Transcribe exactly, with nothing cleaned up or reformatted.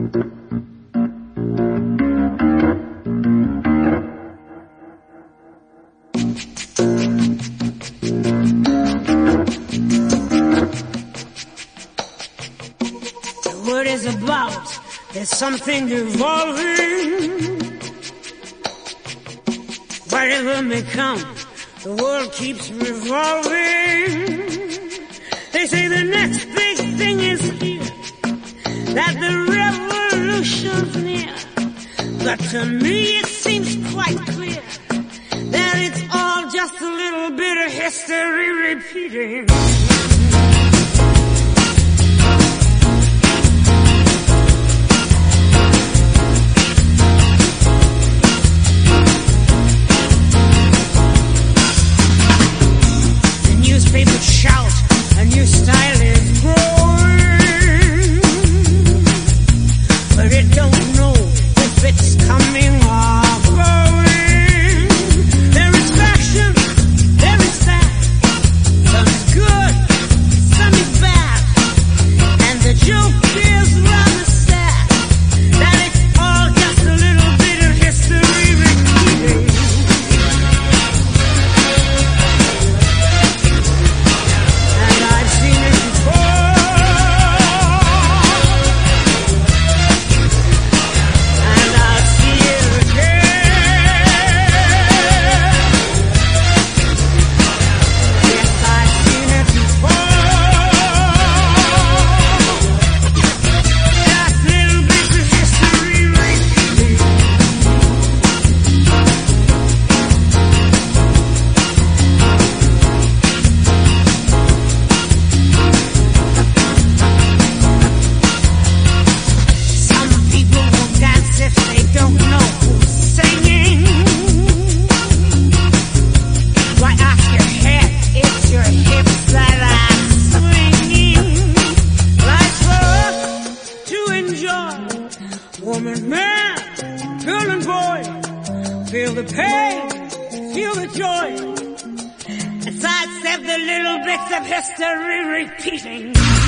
Something evolving, whatever may come, the world keeps revolving. They say the next big thing is here, that the revolution's near. But to me it seems quite clear that it's all just a little bit of history repeating. People shout, a new style is growing, but it don't know if it's coming or going. There is faction, there is fact, some is good, some is bad, and the joke is rather sad, that it's all just a little bit of history repeating. Of history repeating.